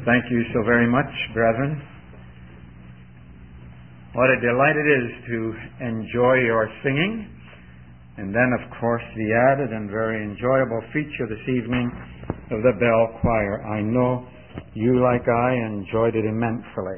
Thank you so very much, brethren. What a delight it is to enjoy your singing. And then, of course, the added and very enjoyable feature this evening of the bell choir. I know you, like I, enjoyed it immensely.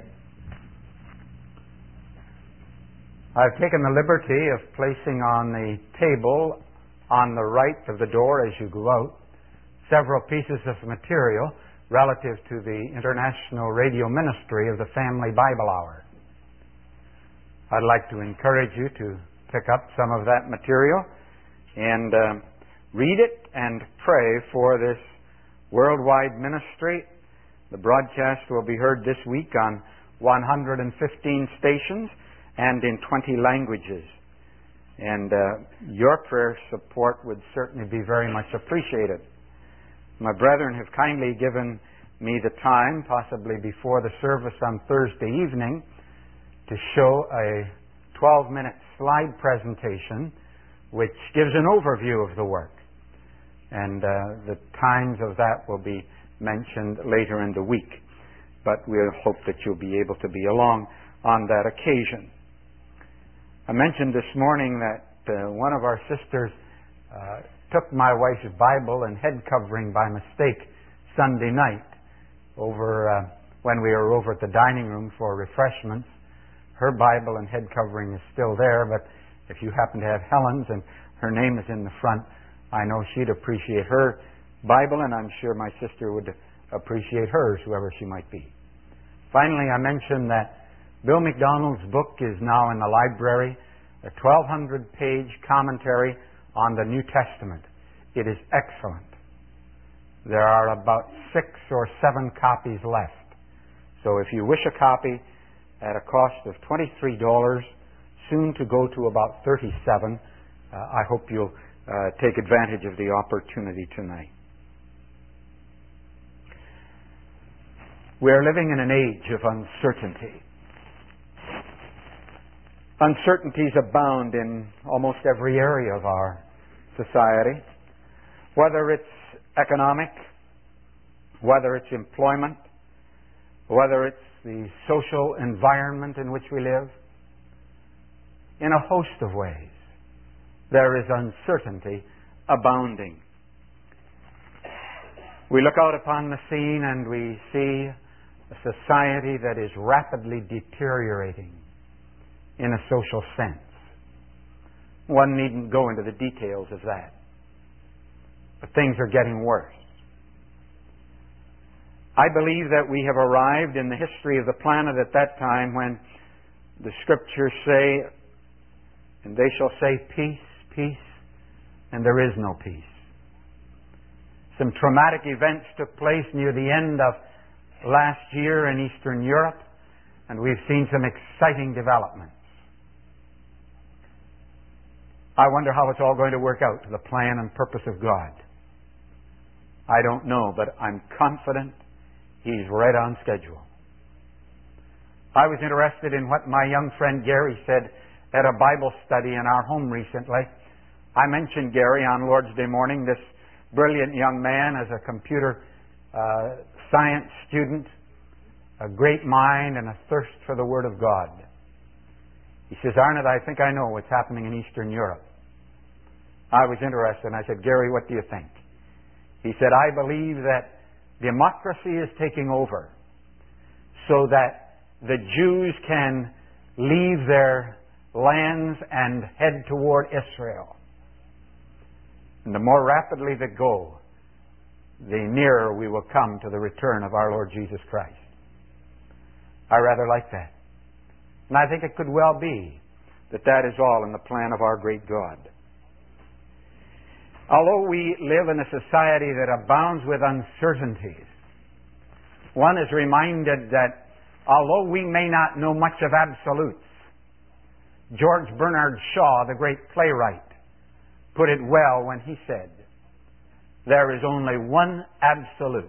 I've taken the liberty of placing on the table on the right of the door as you go out several pieces of material relative to the international radio ministry of the Family Bible Hour. I'd like to encourage you to pick up some of that material and read it and pray for this worldwide ministry. The broadcast will be heard this week on 115 stations and in 20 languages. And your prayer support would certainly be very much appreciated. My brethren have kindly given me the time, possibly before the service on Thursday evening, to show a 12-minute slide presentation which gives an overview of the work. And the times of that will be mentioned later in the week. But we'll hope that you'll be able to be along on that occasion. I mentioned this morning that one of our sisters took my wife's Bible and head covering by mistake Sunday night over when we were over at the dining room for refreshments. Her Bible and head covering is still there, but if you happen to have Helen's and her name is in the front, I know she'd appreciate her Bible, and I'm sure my sister would appreciate hers, whoever she might be. Finally, I mentioned that Bill McDonald's book is now in the library, a 1,200-page commentary on the New Testament. It is excellent. There are about 6 or 7 copies left. So if you wish a copy at a cost of $23, soon to go to about $37, I hope you'll take advantage of the opportunity tonight. We are living in an age of uncertainty. Uncertainties abound in almost every area of our society, whether it's economic, whether it's employment, whether it's the social environment in which we live. In a host of ways, there is uncertainty abounding. We look out upon the scene and we see a society that is rapidly deteriorating in a social sense. One needn't go into the details of that. But things are getting worse. I believe that we have arrived in the history of the planet at that time when the Scriptures say, and they shall say, peace, peace, and there is no peace. Some traumatic events took place near the end of last year in Eastern Europe, and we've seen some exciting developments. I wonder how it's all going to work out to the plan and purpose of God. I don't know, but I'm confident He's right on schedule. I was interested in what my young friend Gary said at a Bible study in our home recently. I mentioned Gary on Lord's Day morning, this brilliant young man as a computer science student, a great mind and a thirst for the Word of God. He says, Arnott, I think I know what's happening in Eastern Europe. I was interested, and I said, Gary, what do you think? He said, I believe that democracy is taking over so that the Jews can leave their lands and head toward Israel. And the more rapidly they go, the nearer we will come to the return of our Lord Jesus Christ. I rather like that. And I think it could well be that that is all in the plan of our great God. Although we live in a society that abounds with uncertainties, one is reminded that although we may not know much of absolutes, George Bernard Shaw, the great playwright, put it well when he said, there is only one absolute.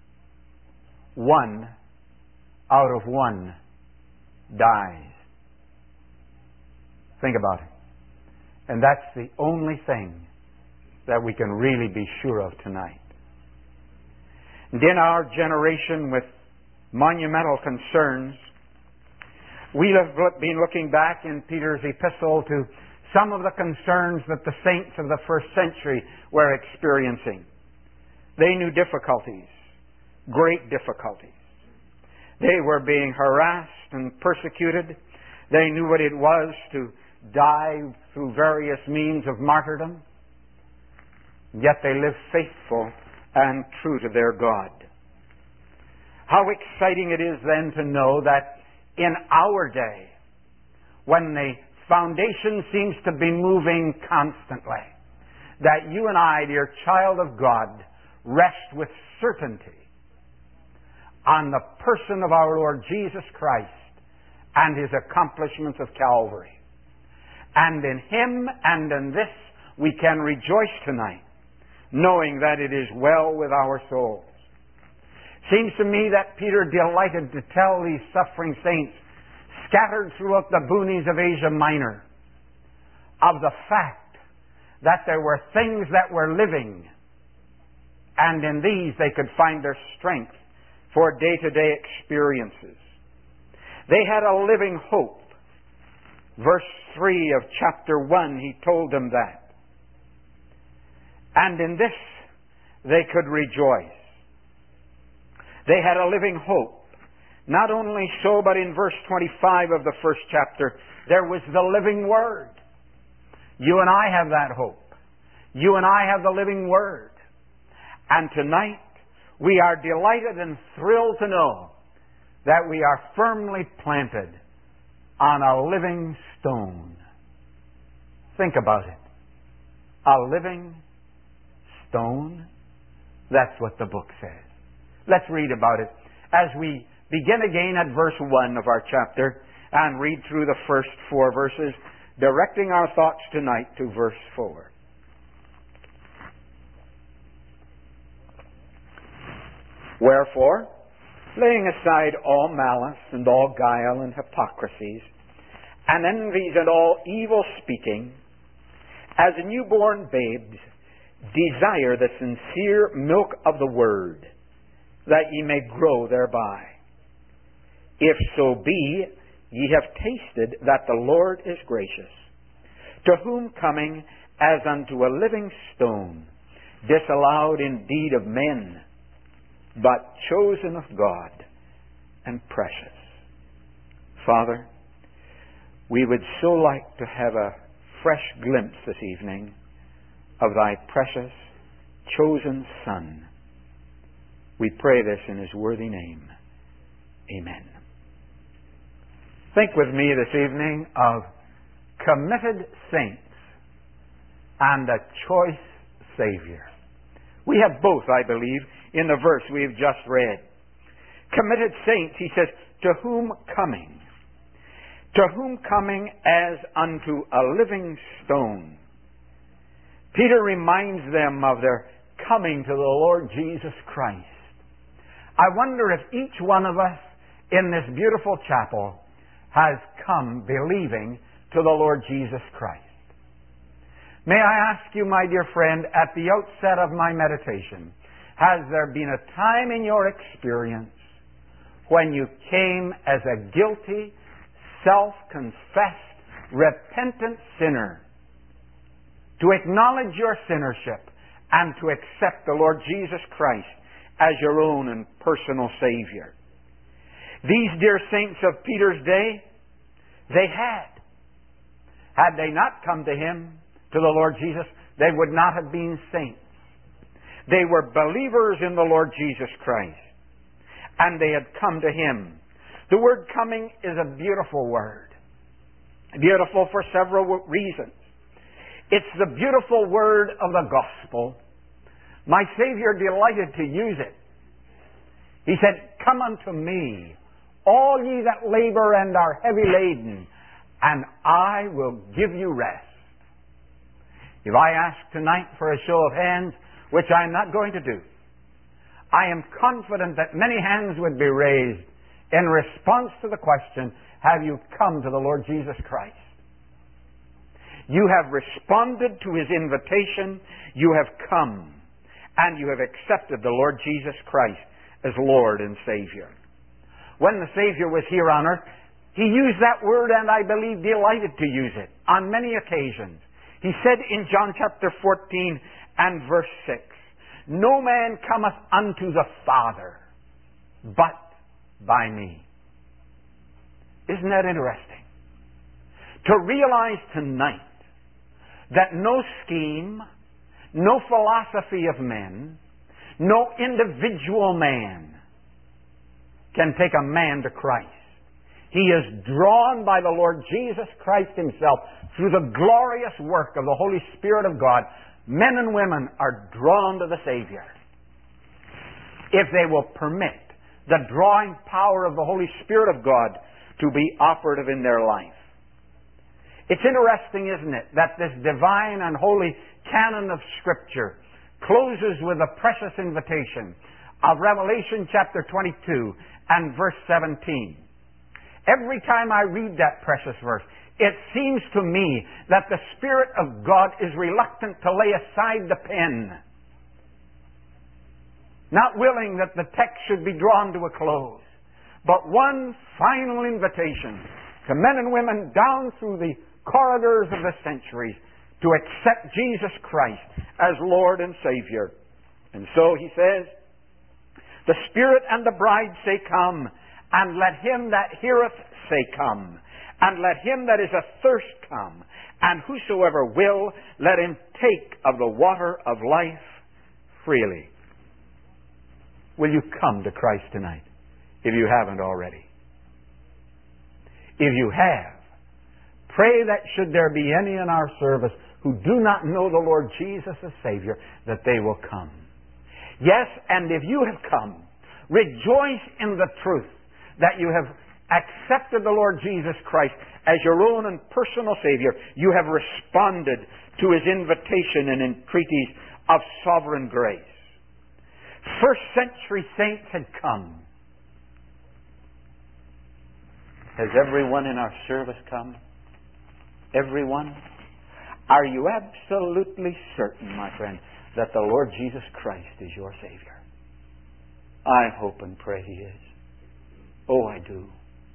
One out of one dies. Think about it. And that's the only thing that we can really be sure of tonight. And in our generation, with monumental concerns. We have been looking back in Peter's epistle to some of the concerns that the saints of the first century were experiencing. They knew difficulties, great difficulties. They were being harassed and persecuted. They knew what it was to die through various means of martyrdom. Yet they lived faithful and true to their God. How exciting it is then to know that in our day, when the foundation seems to be moving constantly, that you and I, dear child of God, rest with certainty on the person of our Lord Jesus Christ and His accomplishments of Calvary. And in Him and in this we can rejoice tonight, knowing that it is well with our souls. Seems to me that Peter delighted to tell these suffering saints scattered throughout the boonies of Asia Minor of the fact that there were things that were living, and in these they could find their strength for day-to-day experiences. They had a living hope. Verse 3 of chapter 1, he told them that. And in this they could rejoice. They had a living hope. Not only so, but in verse 25 of the first chapter, there was the living Word. You and I have that hope. You and I have the living Word. And tonight, we are delighted and thrilled to know that we are firmly planted on a living stone. Think about it. A living stone? That's what the book says. Let's read about it as we begin again at verse 1 of our chapter and read through the first 4 verses, directing our thoughts tonight to verse 4. Wherefore, laying aside all malice and all guile and hypocrisies, and envies and all evil speaking, as newborn babes, desire the sincere milk of the Word, that ye may grow thereby. If so be, ye have tasted that the Lord is gracious, to whom coming as unto a living stone, disallowed indeed of men, but chosen of God, and precious. Father, we would so like to have a fresh glimpse this evening of Thy precious, chosen Son. We pray this in His worthy name. Amen. Think with me this evening of committed saints and a choice Savior. We have both, I believe, in the verse we have just read. Committed saints, he says, to whom coming? To whom coming as unto a living stone. Peter reminds them of their coming to the Lord Jesus Christ. I wonder if each one of us in this beautiful chapel has come believing to the Lord Jesus Christ. May I ask you, my dear friend, at the outset of my meditation, has there been a time in your experience when you came as a guilty, self-confessed, repentant sinner to acknowledge your sinnership and to accept the Lord Jesus Christ as your own and personal Savior? These dear saints of Peter's day, they had. Had they not come to Him, to the Lord Jesus, they would not have been saints. They were believers in the Lord Jesus Christ, and they had come to Him. The word coming is a beautiful word. Beautiful for several reasons. It's the beautiful word of the gospel. My Savior delighted to use it. He said, "Come unto me, all ye that labor and are heavy laden, and I will give you rest." If I ask tonight for a show of hands, which I'm not going to do, I am confident that many hands would be raised in response to the question, have you come to the Lord Jesus Christ? You have responded to His invitation, you have come, and you have accepted the Lord Jesus Christ as Lord and Savior. when the Savior was here on earth, He used that word, and I believe delighted to use it on many occasions. He said in John chapter 14 and verse 6, "No man cometh unto the Father but by me." Isn't that interesting? To realize tonight that no scheme, no philosophy of men, no individual man can take a man to Christ. He is drawn by the Lord Jesus Christ Himself through the glorious work of the Holy Spirit of God. Men and women are drawn to the Savior if they will permit the drawing power of the Holy Spirit of God to be operative in their life. It's interesting, isn't it, that this divine and holy canon of Scripture closes with a precious invitation of Revelation chapter 22 and verse 17. Every time I read that precious verse, it seems to me that the Spirit of God is reluctant to lay aside the pen, not willing that the text should be drawn to a close, but one final invitation to men and women down through the corridors of the centuries to accept Jesus Christ as Lord and Savior. And so He says, "The Spirit and the bride say, Come, and let him that heareth say, Come, and let him that is athirst come, and whosoever will, let him take of the water of life freely." Will you come to Christ tonight, if you haven't already? If you have, pray that should there be any in our service who do not know the Lord Jesus as Savior, that they will come. Yes, and if you have come, rejoice in the truth that you have accepted the Lord Jesus Christ as your own and personal Savior. You have responded to His invitation and entreaties of sovereign grace. First century saints had come. Has everyone in our service come? Everyone? Are you absolutely certain, my friend, that the Lord Jesus Christ is your Savior? I hope and pray He is. Oh, I do.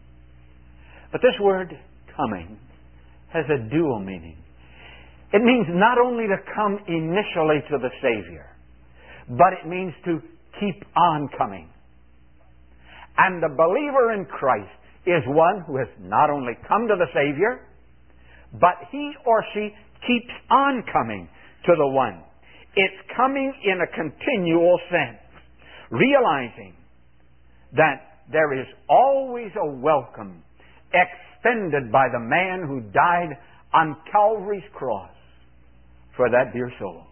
But this word, coming, has a dual meaning. It means not only to come initially to the Savior, but it means to keep on coming. And the believer in Christ is one who has not only come to the Savior, but he or she keeps on coming to the one. It's coming in a continual sense, realizing that there is always a welcome extended by the man who died on Calvary's cross for that dear soul.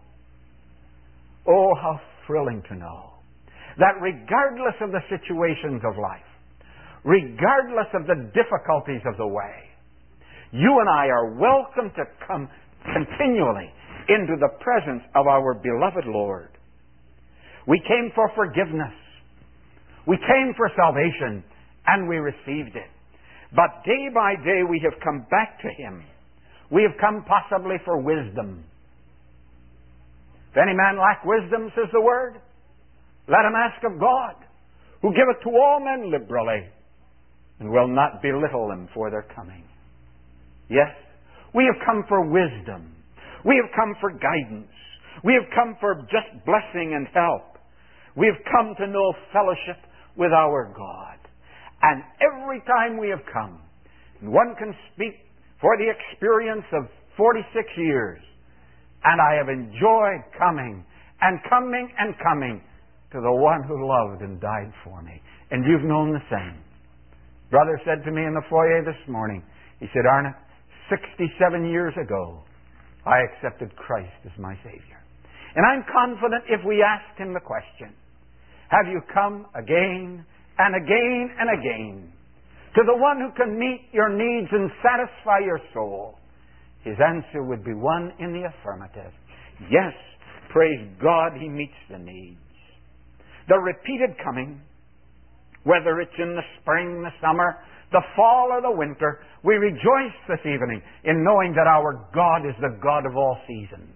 Oh, how thrilling to know that regardless of the situations of life, regardless of the difficulties of the way, you and I are welcome to come continually into the presence of our beloved Lord. We came for forgiveness. We came for salvation, and we received it. But day by day we have come back to Him. We have come possibly for wisdom. If any man lack wisdom, says the Word, let him ask of God, who giveth to all men liberally, and will not belittle them for their coming. Yes, we have come for wisdom. We have come for guidance. We have come for just blessing and help. We have come to know fellowship with our God. And every time we have come, and one can speak for the experience of 46 years, and I have enjoyed coming and coming and coming to the one who loved and died for me. And you've known the same. Brother said to me in the foyer this morning, he said, Arnott, 67 years ago, I accepted Christ as my Savior. And I'm confident if we ask him the question, have you come again and again and again to the one who can meet your needs and satisfy your soul? His answer would be one in the affirmative. Yes, praise God, He meets the needs. The repeated coming, whether it's in the spring, the summer, the fall, or the winter, we rejoice this evening in knowing that our God is the God of all seasons.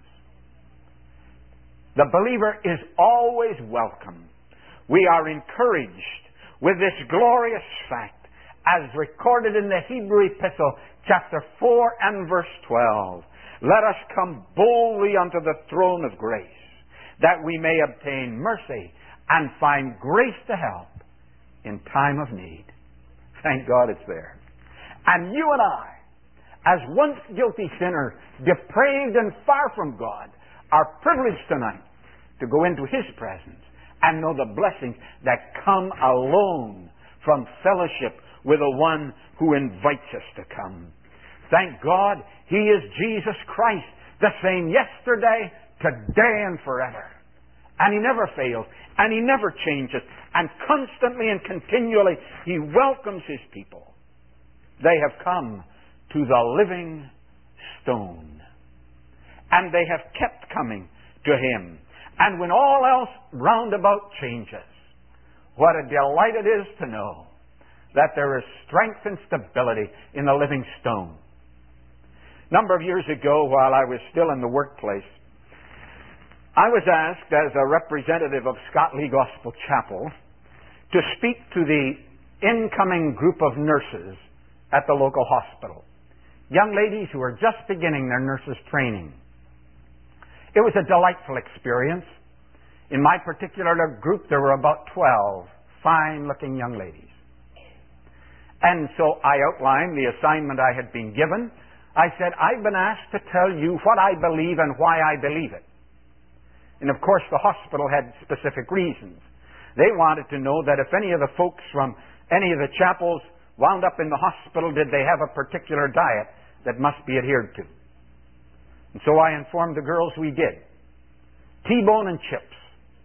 The believer is always welcome. We are encouraged. with this glorious fact, as recorded in the Hebrew Epistle, chapter 4 and verse 12. Let us come boldly unto the throne of grace, that we may obtain mercy and find grace to help in time of need. Thank God it's there. And you and I, as once guilty sinners, depraved and far from God, are privileged tonight to go into His presence and know the blessings that come alone from fellowship with the one who invites us to come. Thank God, He is Jesus Christ, the same yesterday, today, and forever. And He never fails, and He never changes, and constantly and continually He welcomes His people. They have come to the living stone, and they have kept coming to Him. And when all else round about changes, what a delight it is to know that there is strength and stability in the living stone. A number of years ago, while I was still in the workplace, I was asked as a representative of Scott Lee Gospel Chapel to speak to the incoming group of nurses at the local hospital. Young ladies who were just beginning their nurses' training. It was a delightful experience. In my particular group, there were about 12 fine-looking young ladies. And so I outlined the assignment I had been given. I said, I've been asked to tell you what I believe and why I believe it. And of course, the hospital had specific reasons. They wanted to know that if any of the folks from any of the chapels wound up in the hospital, did they have a particular diet that must be adhered to? And so I informed the girls we did. T-bone and chips.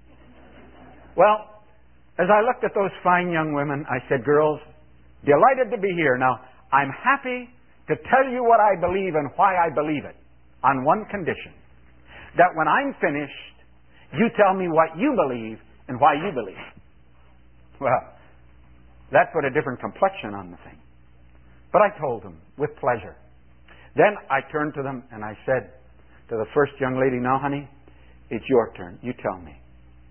Well, as I looked at those fine young women, I said, girls, delighted to be here. Now, I'm happy to tell you what I believe and why I believe it, on one condition. That when I'm finished, you tell me what you believe and why you believe. Well, that put a different complexion on the thing. But I told them with pleasure. Then I turned to them and I said to the first young lady, now honey, it's your turn. You tell me.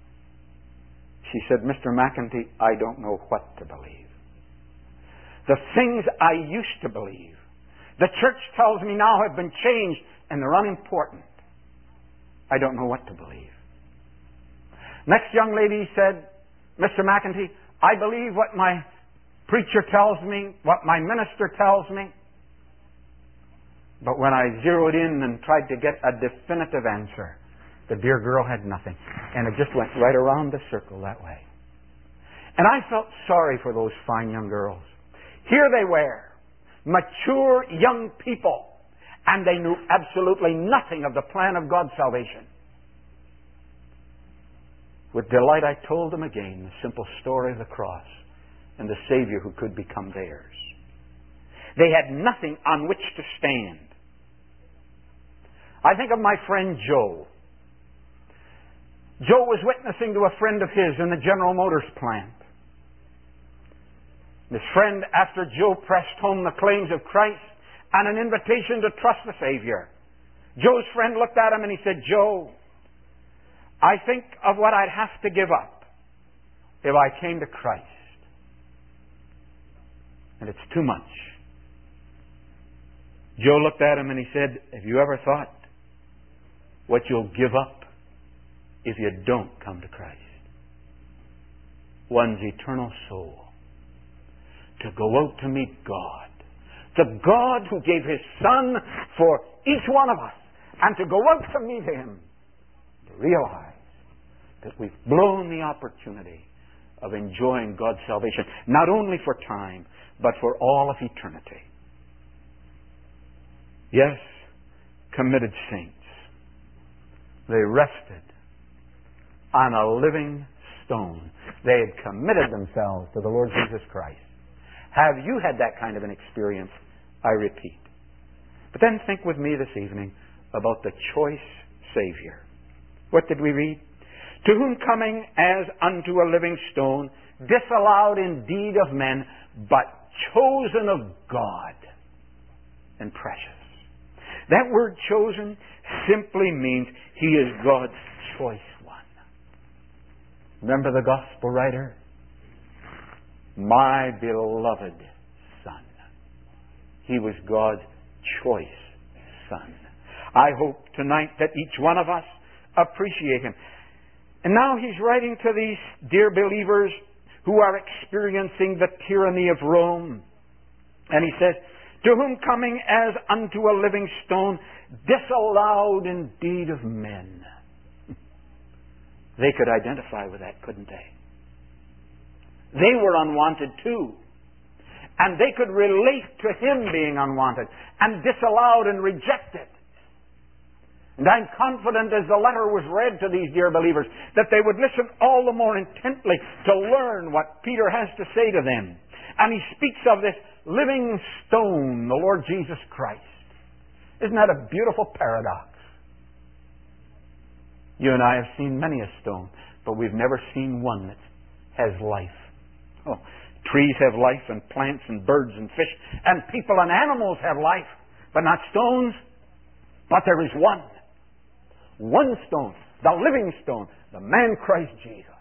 She said, Mr. McEntee, I don't know what to believe. The things I used to believe, the church tells me now have been changed and they're unimportant. I don't know what to believe. Next young lady said, Mr. McEntee, I believe what my preacher tells me, what my minister tells me. But when I zeroed in and tried to get a definitive answer, the dear girl had nothing. And it just went right around the circle that way. And I felt sorry for those fine young girls. Here they were, mature young people, and they knew absolutely nothing of the plan of God's salvation. With delight, I told them again the simple story of the cross and the Savior who could become theirs. They had nothing on which to stand. I think of my friend Joe. Joe was witnessing to a friend of his in the General Motors plant. This friend, after Joe pressed home the claims of Christ and an invitation to trust the Savior, Joe's friend looked at him and he said, Joe, I think of what I'd have to give up if I came to Christ. And it's too much. Joe looked at him and he said, have you ever thought what you'll give up if you don't come to Christ? One's eternal soul. To go out to meet God. The God who gave His Son for each one of us. And to go out to meet Him. To realize that we've blown the opportunity of enjoying God's salvation. Not only for time, but for all of eternity. Yes, committed saints. They rested on a living stone. They had committed themselves to the Lord Jesus Christ. Have you had that kind of an experience? I repeat. But then think with me this evening about the choice Savior. What did we read? To whom coming as unto a living stone, disallowed indeed of men, but chosen of God and precious. That word chosen simply means He is God's choice one. Remember the gospel writer? My beloved Son. He was God's choice Son. I hope tonight that each one of us appreciate Him. And now He's writing to these dear believers who are experiencing the tyranny of Rome. And He says, to whom coming as unto a living stone, disallowed indeed of men. They could identify with that, couldn't they? They were unwanted too. And they could relate to Him being unwanted and disallowed and rejected. And I'm confident as the letter was read to these dear believers that they would listen all the more intently to learn what Peter has to say to them. And he speaks of this living stone, the Lord Jesus Christ. Isn't that a beautiful paradox? You and I have seen many a stone, but we've never seen one that has life. Oh, trees have life, and plants and birds and fish, and people and animals have life, but not stones. But there is one. One stone, the living stone, the man Christ Jesus.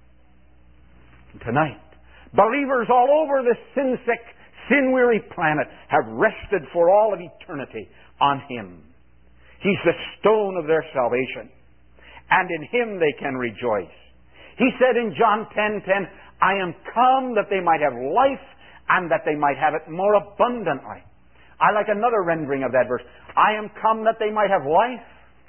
And tonight, believers all over this sin-sick, sin-weary planet have rested for all of eternity on Him. He's the stone of their salvation. And in Him they can rejoice. He said in John 10:10, I am come that they might have life and that they might have it more abundantly. I like another rendering of that verse. I am come that they might have life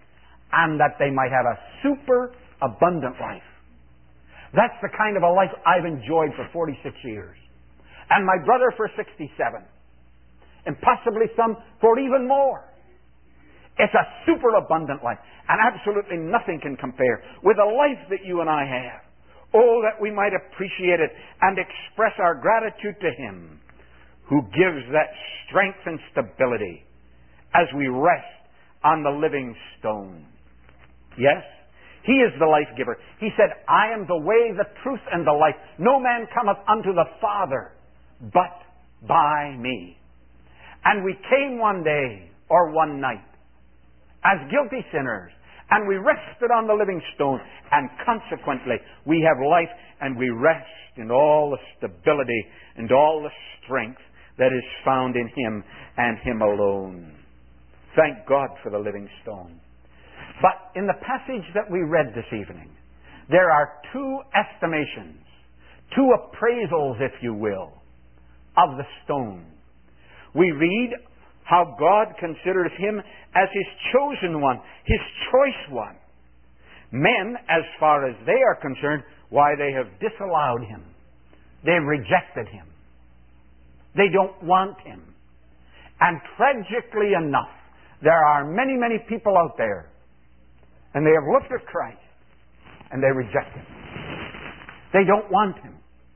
and that they might have a super abundant life. That's the kind of a life I've enjoyed for 46 years. And my brother for 67. And possibly some for even more. It's a super abundant life. And absolutely nothing can compare with the life that you and I have. Oh, that we might appreciate it and express our gratitude to Him who gives that strength and stability as we rest on the living stone. Yes, He is the life giver. He said, I am the way, the truth, and the life. No man cometh unto the Father but by me. And we came one day or one night as guilty sinners, and we rested on the living stone, and consequently we have life, and we rest in all the stability and all the strength that is found in Him and Him alone. Thank God for the living stone. But in the passage that we read this evening, there are two estimations, two appraisals, if you will, of the stone. We read how God considers Him as His chosen one, His choice one. Men, as far as they are concerned, why, they have disallowed Him. They've rejected Him. They don't want Him. And tragically enough, there are many, many people out there, and they have looked at Christ, and they reject Him. They don't want Him.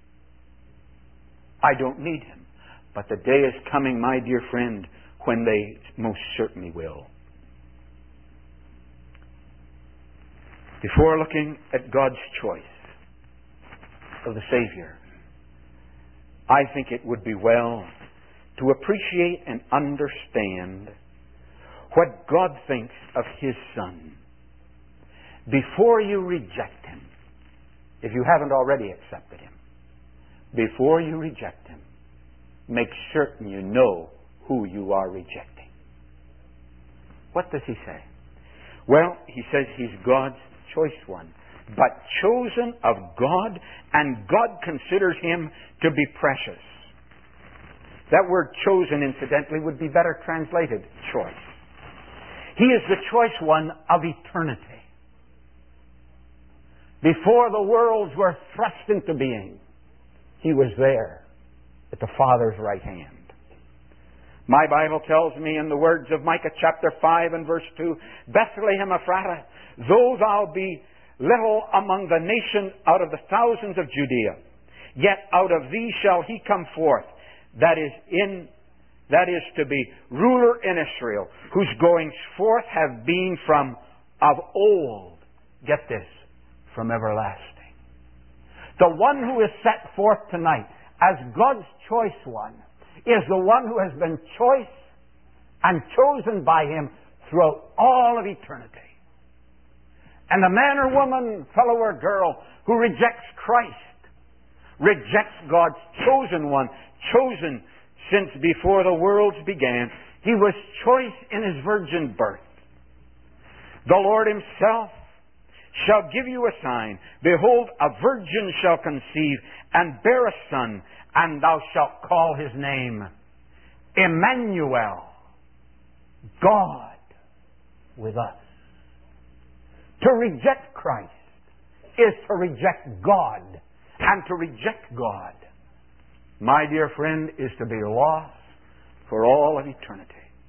I don't need Him. But the day is coming, my dear friend, when they most certainly will. Before looking at God's choice of the Savior, I think it would be well to appreciate and understand what God thinks of His Son. Before you reject Him, if you haven't already accepted Him, before you reject Him, make certain you know who you are rejecting. What does He say? Well, He says He's God's choice one, but chosen of God, and God considers Him to be precious. That word chosen, incidentally, would be better translated choice. He is the choice one of eternity. Before the worlds were thrust into being, He was there at the Father's right hand. My Bible tells me in the words of Micah chapter 5 and verse 2, Bethlehem Ephratah, though thou be little among the nation out of the thousands of Judea, yet out of thee shall He come forth, that is to be ruler in Israel, whose goings forth have been from of old. Get this, from everlasting. The one who is set forth tonight as God's choice one is the one who has been choice and chosen by Him throughout all of eternity. And the man or woman, fellow or girl, who rejects Christ, rejects God's chosen one, chosen since before the worlds began. He was choice in His virgin birth. The Lord Himself shall give you a sign. Behold, a virgin shall conceive and bear a son, and thou shalt call His name Emmanuel, God with us. To reject Christ is to reject God. And to reject God, my dear friend, is to be lost for all of eternity.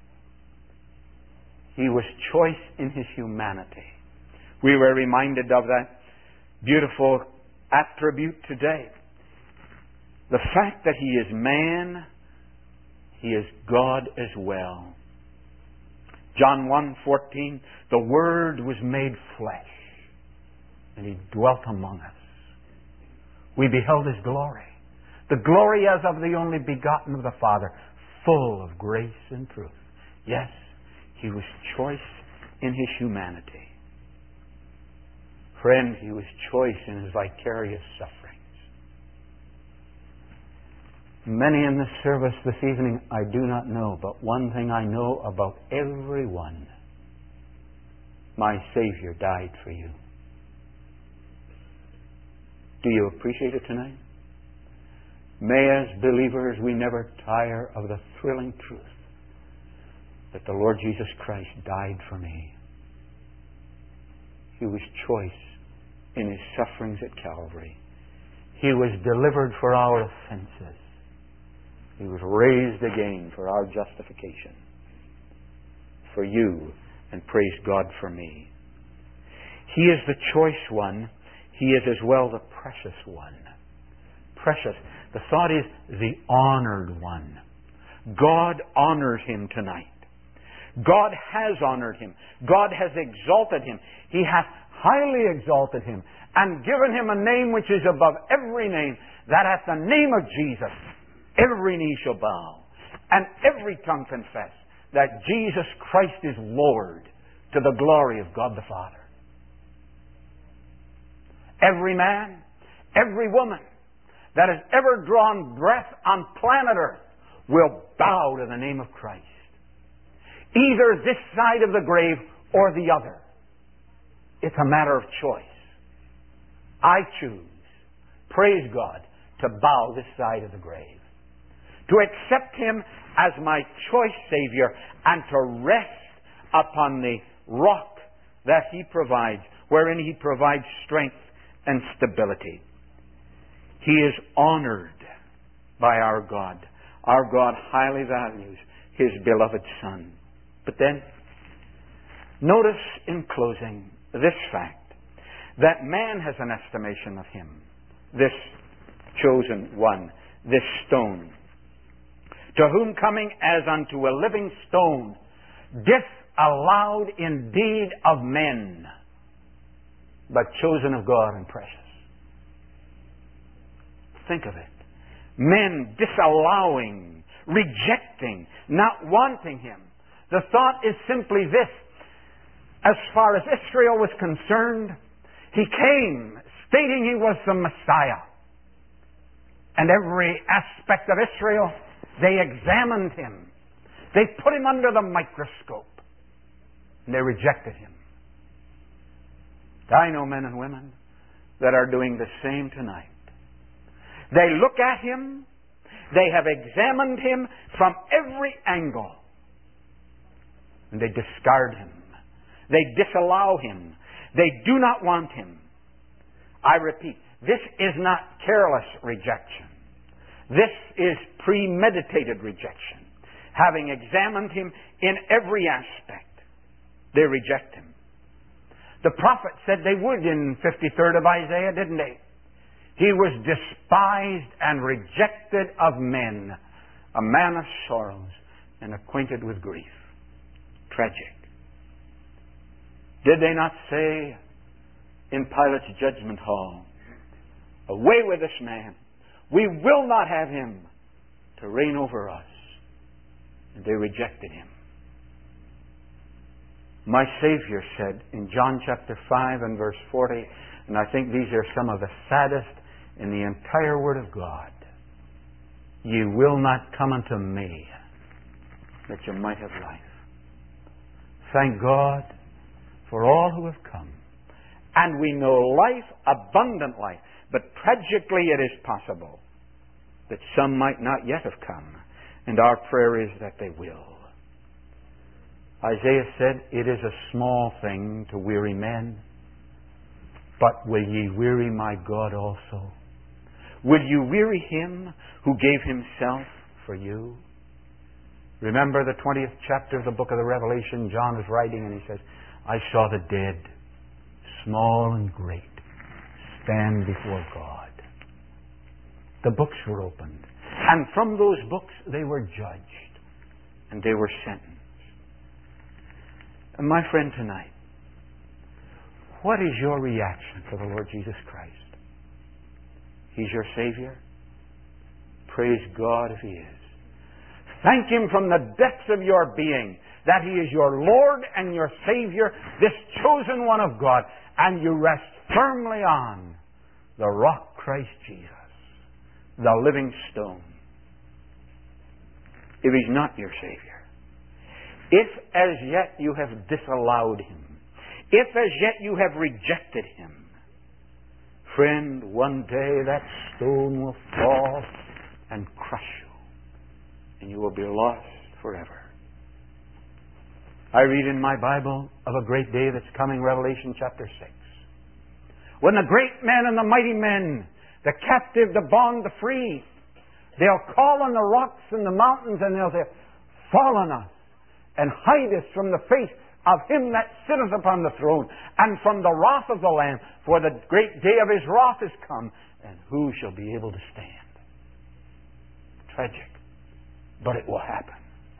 He was choice in His humanity. We were reminded of that beautiful attribute today. The fact that He is man, He is God as well. John 1:14, the Word was made flesh, and He dwelt among us. We beheld His glory, the glory as of the only begotten of the Father, full of grace and truth. Yes, He was choice in His humanity. Friend, He was choice in His vicarious sufferings. Many in this service this evening I do not know, but one thing I know about everyone: my Savior died for you. Do you appreciate it tonight? May, as believers, we never tire of the thrilling truth that the Lord Jesus Christ died for me. He was choice in His sufferings at Calvary. He was delivered for our offenses. He was raised again for our justification. For you, and praise God for me. He is the choice one. He is as well the precious one. Precious. The thought is the honored one. God honors Him tonight. God has honored Him. God has exalted Him. He hath highly exalted Him and given Him a name which is above every name, that at the name of Jesus every knee shall bow and every tongue confess that Jesus Christ is Lord, to the glory of God the Father. Every man, every woman that has ever drawn breath on planet Earth will bow to the name of Christ, either this side of the grave or the other. It's a matter of choice. I choose, praise God, to bow this side of the grave, to accept Him as my choice Savior, and to rest upon the rock that He provides, wherein He provides strength and stability. He is honored by our God. Our God highly values His beloved Son. But then, notice in closing this fact, that man has an estimation of Him, this chosen one, this stone, to whom coming as unto a living stone, disallowed indeed of men, but chosen of God and precious. Think of it. Men disallowing, rejecting, not wanting Him. The thought is simply this: as far as Israel was concerned, He came stating He was the Messiah. And every aspect of Israel, they examined Him. They put Him under the microscope. And they rejected Him. I know men and women that are doing the same tonight. They look at Him. They have examined Him from every angle. And they discard Him. They disallow Him. They do not want Him. I repeat, this is not careless rejection. This is premeditated rejection. Having examined Him in every aspect, they reject Him. The prophet said they would in 53rd of Isaiah, didn't they? He was despised and rejected of men, a man of sorrows and acquainted with grief. Tragic. Did they not say in Pilate's judgment hall, "Away with this man. We will not have him to reign over us." And they rejected Him. My Savior said in John chapter 5 and verse 40, and I think these are some of the saddest in the entire Word of God. Ye will not come unto me, that you might have life. Thank God for all who have come. And we know life, abundant life. But tragically it is possible that some might not yet have come. And our prayer is that they will. Isaiah said, it is a small thing to weary men, but will ye weary my God also? Will you weary Him who gave Himself for you? Remember the 20th chapter of the book of the Revelation. John is writing and he says, I saw the dead, small and great, stand before God. The books were opened. And from those books they were judged. And they were sentenced. And my friend, tonight, what is your reaction to the Lord Jesus Christ? He's your Savior? Praise God if He is. Thank Him from the depths of your being that He is your Lord and your Savior, this chosen one of God, and you rest firmly on the rock Christ Jesus, the living stone. If He's not your Savior, if as yet you have disallowed Him, if as yet you have rejected Him, friend, one day that stone will fall and crush you, and you will be lost forever. I read in my Bible of a great day that's coming, Revelation chapter 6. When the great men and the mighty men, the captive, the bond, the free, they'll call on the rocks and the mountains and they'll say, fall on us and hide us from the face of Him that sitteth upon the throne and from the wrath of the Lamb, for the great day of His wrath is come, and who shall be able to stand? Tragic, but it will happen.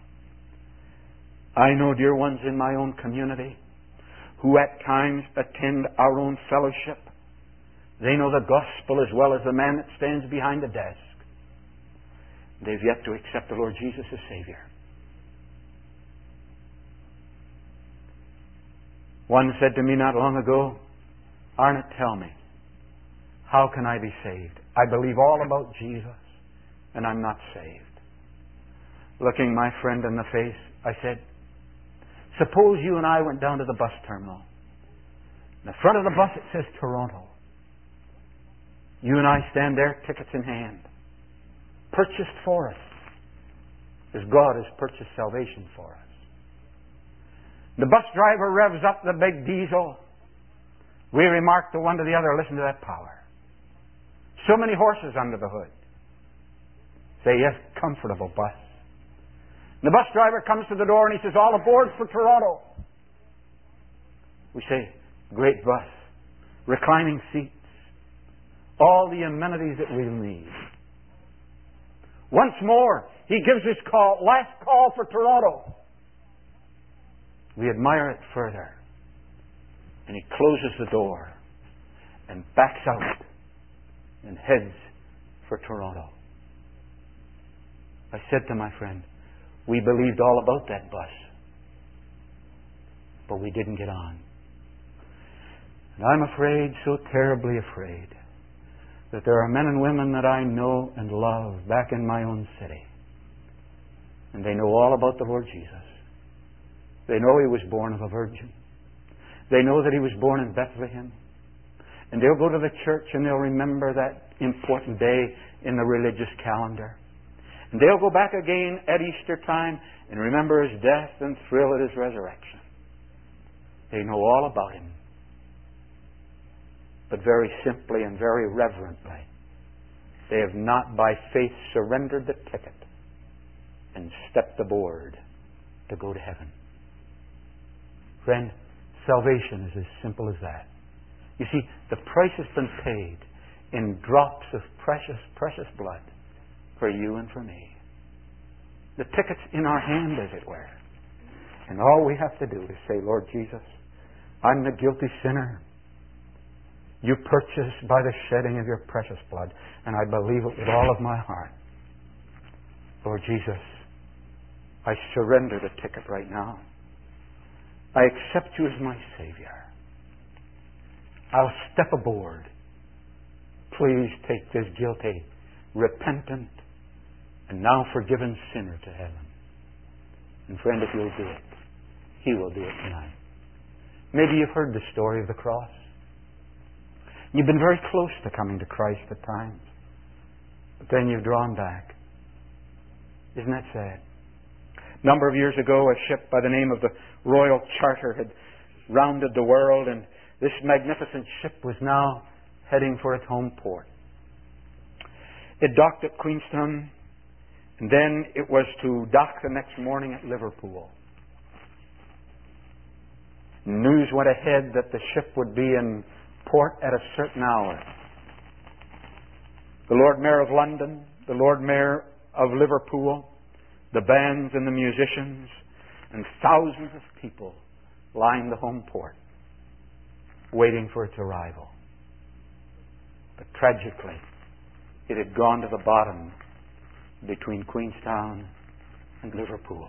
I know dear ones in my own community who at times attend our own fellowship. They know the gospel as well as the man that stands behind the desk. They've yet to accept the Lord Jesus as Savior. One said to me not long ago, Arnott, tell me, how can I be saved? I believe all about Jesus, and I'm not saved. Looking my friend in the face, I said, suppose you and I went down to the bus terminal. In the front of the bus it says Toronto. You and I stand there, tickets in hand. Purchased for us, as God has purchased salvation for us. The bus driver revs up the big diesel. We remark to one to the other, listen to that power. So many horses under the hood. Say, yes, comfortable bus. The bus driver comes to the door and he says, all aboard for Toronto. We say, great bus, reclining seats, all the amenities that we'll need. Once more, he gives his call, last call for Toronto. We admire it further. And he closes the door and backs out and heads for Toronto. I said to my friend, we believed all about that bus, but we didn't get on. And I'm afraid, so terribly afraid, that there are men and women that I know and love back in my own city. And they know all about the Lord Jesus. They know He was born of a virgin. They know that He was born in Bethlehem. And they'll go to the church and they'll remember that important day in the religious calendar. And they'll go back again at Easter time and remember His death and thrill at His resurrection. They know all about Him. But very simply and very reverently, they have not by faith surrendered the ticket and stepped aboard to go to heaven. Friend, salvation is as simple as that. You see, the price has been paid in drops of precious, precious blood for you and for me. The ticket's in our hand, as it were. And all we have to do is say, Lord Jesus, I'm the guilty sinner. You purchased by the shedding of your precious blood, and I believe it with all of my heart. Lord Jesus, I surrender the ticket right now. I accept You as my Savior. I'll step aboard. please take this guilty, repentant, and now forgiven sinner to heaven. And friend, if you'll do it, He will do it tonight. Maybe you've heard the story of the cross. You've been very close to coming to Christ at times, but then you've drawn back. Isn't that sad? A number of years ago, a ship by the name of the Royal Charter had rounded the world, and this magnificent ship was now heading for its home port. It docked at Queenstown, and then it was to dock the next morning at Liverpool. News went ahead that the ship would be in port at a certain hour. The Lord Mayor of London, the Lord Mayor of Liverpool, the bands and the musicians, and thousands of people lined the home port, waiting for its arrival. But tragically, it had gone to the bottom between Queenstown and Liverpool.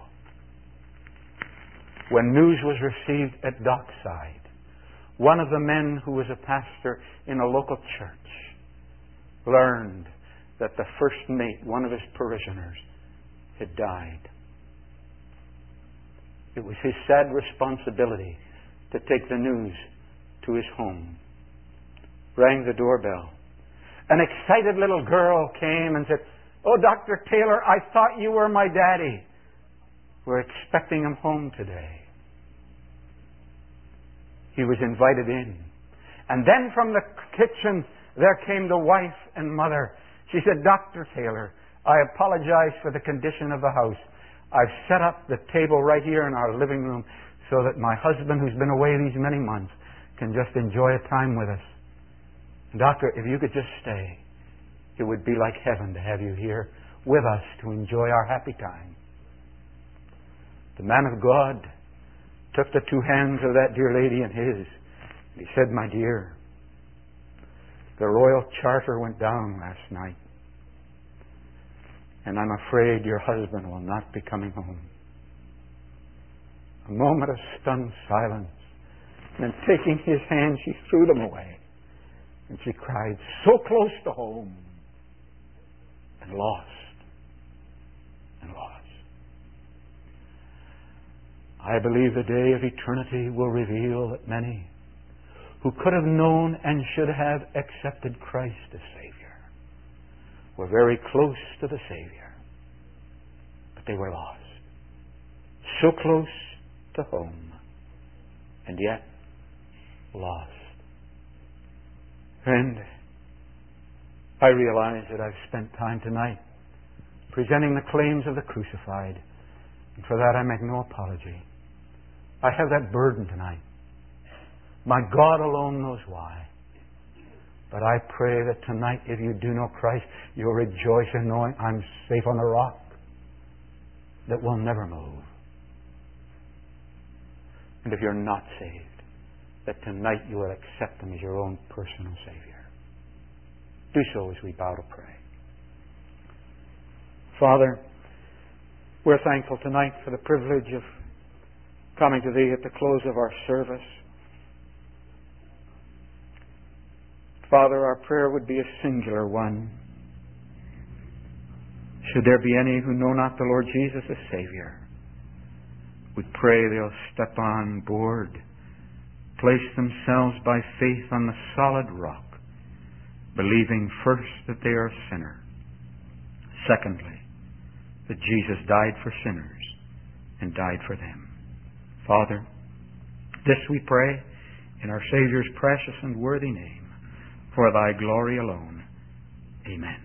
When news was received at dockside, one of the men who was a pastor in a local church learned that the first mate, one of his parishioners, had died. It was his sad responsibility to take the news to his home. Rang the doorbell. An excited little girl came and said, "Oh, Dr. Taylor, I thought you were my daddy. We're expecting him home today." He was invited in. And then from the kitchen, there came the wife and mother. She said, "Dr. Taylor, I apologize for the condition of the house. I've set up the table right here in our living room so that my husband, who's been away these many months, can just enjoy a time with us. And Doctor, if you could just stay, it would be like heaven to have you here with us to enjoy our happy time." The man of God took the two hands of that dear lady in his, and he said, "My dear, the Royal Charter went down last night, and I'm afraid your husband will not be coming home." A moment of stunned silence, and then taking his hands, she threw them away, and she cried, "So close to home, and lost, and lost." I believe the day of eternity will reveal that many who could have known and should have accepted Christ as Savior were very close to the Savior, but they were lost. So close to home, and yet lost. And I realize that I've spent time tonight presenting the claims of the crucified, and for that I make no apology. I have that burden tonight. My God alone knows why. But I pray that tonight, if you do know Christ, you'll rejoice in knowing I'm safe on the rock that will never move. And if you're not saved, that tonight you will accept Him as your own personal Savior. Do so as we bow to pray. Father, we're thankful tonight for the privilege of coming to Thee at the close of our service. Father, our prayer would be a singular one. Should there be any who know not the Lord Jesus as Savior, we pray they'll step on board, place themselves by faith on the solid rock, believing first that they are a sinner, secondly, that Jesus died for sinners and died for them. Father, this we pray in our Savior's precious and worthy name, for Thy glory alone. Amen.